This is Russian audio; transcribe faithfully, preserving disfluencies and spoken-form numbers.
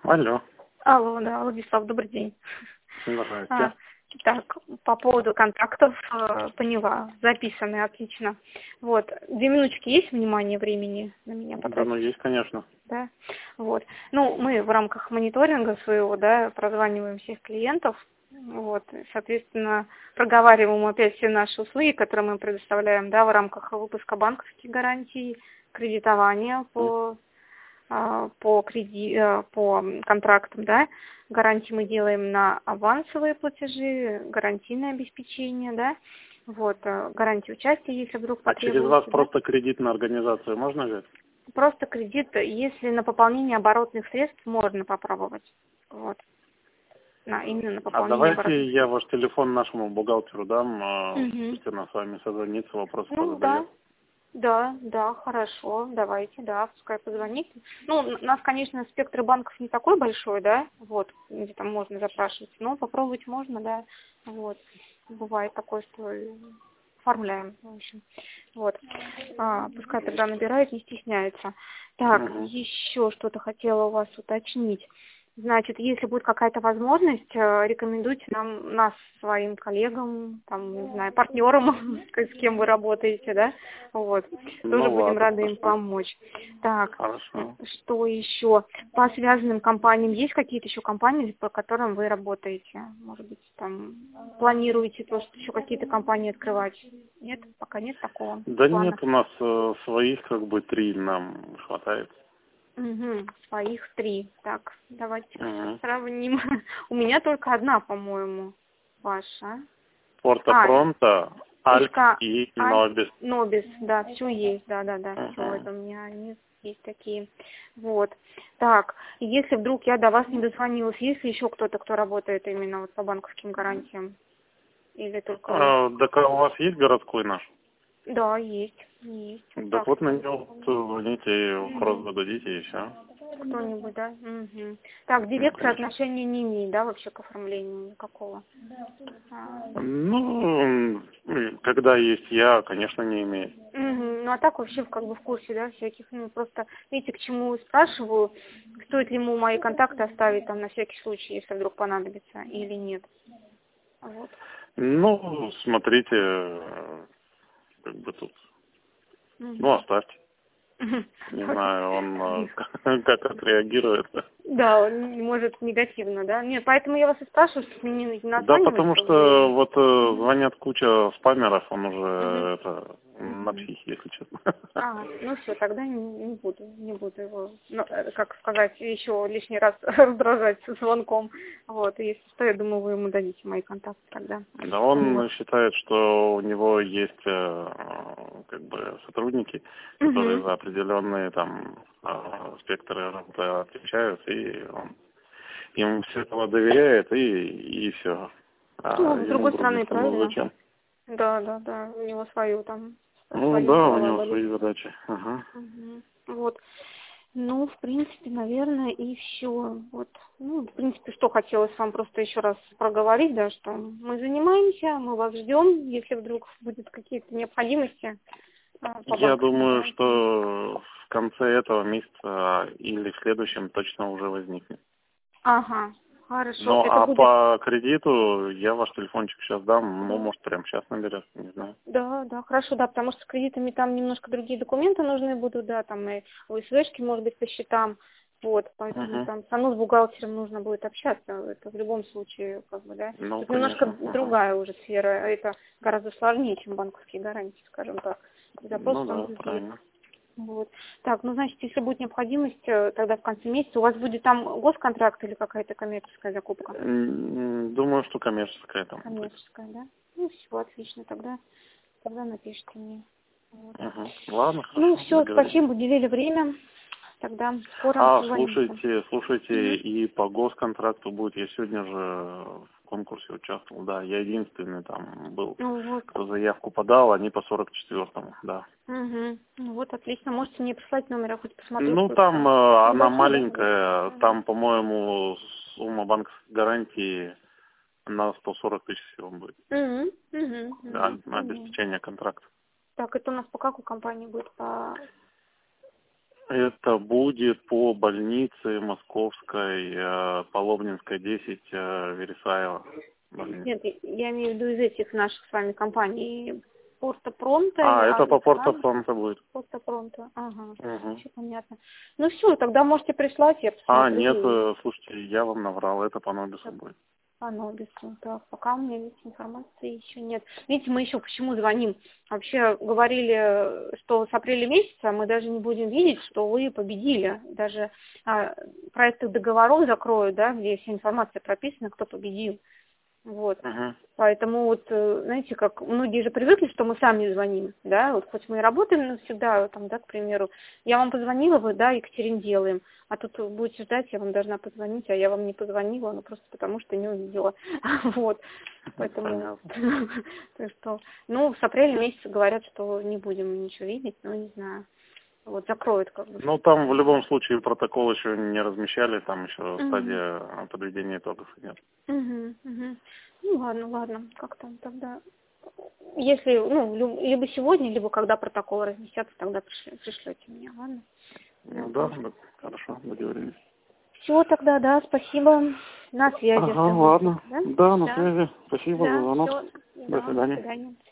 Алло. Алло, да, Владислав, добрый день. Здравствуйте. А, так, по поводу контактов, э, поняла, записаны, отлично. Вот, две минуточки есть, внимание, времени на меня Да, потратить? ну есть, конечно. Да, вот. Ну, мы в рамках мониторинга своего, да, прозваниваем всех клиентов, вот, соответственно, проговариваем опять все наши услуги, которые мы предоставляем, да, в рамках выпуска банковских гарантий, кредитования по по, креди... по контрактам, да, гарантии мы делаем на авансовые платежи, гарантийное обеспечение, да, вот, гарантия участия, если вдруг А через вас потребуется. просто Да? кредит на организацию можно взять? Просто кредит, если на пополнение оборотных средств, можно попробовать, вот, на, именно на А пополнение давайте оборотных я средств. ваш телефон нашему бухгалтеру дам, Угу. пусть она с вами созвонится, вопросы Ну, да. позадает. Да, да, хорошо, давайте, да, пускай позвоните. Ну, у нас, конечно, спектр банков не такой большой, да, вот, где там можно запрашивать, но попробовать можно, да, вот. Бывает такое, что оформляем, в общем, вот. А, пускай тогда набирает, не стесняется. Так, Угу. еще что-то хотела у вас уточнить. Значит, если будет какая-то возможность, рекомендуйте нам, нас своим коллегам, там, не знаю, партнерам, с кем вы работаете, да, вот, тоже Ну будем ладно, рады им хорошо. помочь. Так, Хорошо. что еще? По связанным компаниям есть какие-то еще компании, по которым вы работаете? Может быть, там, планируете тоже еще какие-то компании открывать? Нет, пока нет такого Да плана. нет, у нас э, своих как бы три нам хватает. Угу, своих три. Так, давайте Угу. сравним. У меня только одна, по-моему, ваша. Порто А, Пронто, Альп Илька, и Аль, Нобис. Нобис, да, все есть, да, да, да, все Угу. это у меня они есть такие. Вот. Так, если вдруг я до вас не дозвонилась, есть ли еще кто-то, кто работает именно вот по банковским гарантиям? Или только вы? А, так а у вас есть городской наш? Да, есть, есть. Так Так, вот на него звоните, вопрос зададите и все. кто-нибудь, да? Угу. Так, Ну, директор конечно. отношения не имеет, да, вообще к оформлению никакого? А, Ну, когда есть я, конечно, не имею. Мгм. Ну а так вообще как бы в курсе, да, всяких, ну просто, видите, к чему спрашиваю, стоит ли ему мои контакты оставить там на всякий случай, если вдруг понадобится, или нет. Вот. Ну, смотрите, э, как бы тут, ну, Мгм. оставьте. Не знаю, он э, как отреагирует. Да, он может негативно, да? Нет, поэтому я вас и спрашиваю, чтобы мне не Да, названивать потому круглые. что вот э, звонят куча спамеров, он Мгм. уже это на Мгм. психе, если честно. А, ну все, тогда не, не буду, не буду его, ну, э, как сказать, еще лишний раз раздражать звонком. Вот, и если что, я думаю, вы ему дадите мои контакты тогда. Да, Вот. он считает, что у него есть э, как бы сотрудники, которые Мгм. за определенные там э, спектры работы отвечают, и он им все этого доверяет, и, и все. А Ну, с ему другой другие стороны, сказал, правильно. зачем? Да, да, да, у него свою там, Ну своя да, у голова него болит. свои задачи. Ага. Мгм. Вот. Ну, в принципе, наверное, и все. Вот. Ну, в принципе, что хотелось вам просто еще раз проговорить, да, что мы занимаемся, мы вас ждем, если вдруг будут какие-то необходимости а, по Я банковским думаю, гарантиям. что в конце этого месяца или в следующем точно уже возникнет. Ага, хорошо. Ну, Это а будет. по кредиту я ваш телефончик сейчас дам, ну, Да. может, прямо сейчас наберется, не знаю. Да, да, хорошо, да, потому что с кредитами там немножко другие документы нужны будут, да, там и УСВшки, может быть, по счетам, вот, поэтому Угу. там со мной с бухгалтером нужно будет общаться, это в любом случае, как бы, да, Ну, это немножко конечно. Ага. другая уже сфера, это гораздо сложнее, чем банковские гарантии, скажем так, запросы Ну там да, другие. правильно. Вот. Так, ну, значит, если будет необходимость, э, тогда в конце месяца у вас будет там госконтракт или какая-то коммерческая закупка? М, Думаю, что коммерческая там будет. Коммерческая, да? Ну, все, отлично, тогда, тогда напишите мне. Вот. Угу. Ладно, Ну, хорошо, все, договорились. спасибо, уделили время. Тогда скоро А, созвонимся. слушайте, слушайте, Мгм. и по госконтракту будет, я сегодня же в конкурсе участвовал, да, я единственный там был, Ну вот. кто заявку подал, они по сорок четвёртому, да. Угу. Ну вот, отлично. Можете мне прислать номер, я хоть посмотрю, Ну, сколько там там. э, она Небольшой, да? маленькая, там, по-моему, сумма банковской гарантии на сто сорок тысяч всего будет, Угу. Угу. да, Угу. на Понятно. обеспечение контракта. Так, это у нас по какой компании будет? По... Это будет по больнице Московской, э, Половнинская, десять, э, Вересаева. Больница. Нет, я имею в виду из этих наших с вами компаний. Порто Пронто. А, и это по Порто Альфа. Пронто будет. Порто Пронто, ага, Угу. все понятно. Ну все, тогда можете прислать, я посмотрю. А, нет, э, слушайте, я вам наврал, это по Нобису будет. По Нобису, так, пока у меня здесь информации еще нет. Видите, мы еще почему звоним? Вообще говорили, что с апреля месяца мы даже не будем видеть, что вы победили. Даже а, проекты договоров закроют, да, где вся информация прописана, кто победил. Вот. Угу. Поэтому вот, знаете, как многие же привыкли, что мы сами звоним, да, вот хоть мы и работаем всегда, там, да, к примеру, я вам позвонила, вы, да, Екатерин, делаем, а тут будете ждать, я вам должна позвонить, а я вам не позвонила, ну, просто потому что не увидела, вот, поэтому, то что, ну, с апреля месяца говорят, что не будем ничего видеть, но не знаю. Вот, закроют как бы. Ну, там в любом случае протокол еще не размещали, там еще Угу. стадия подведения итогов идет. Угу, угу. Ну, ладно, ладно, как там тогда. Если, ну, либо сегодня, либо когда протокол разместятся, тогда пришлете, пришлете мне, ладно? Ну, да, да, хорошо, договорились. Все тогда, да, спасибо. На связи. Ага, ладно. Да, да на да. связи. Спасибо Да, за звонок. всё. До Да, свидания. До свидания.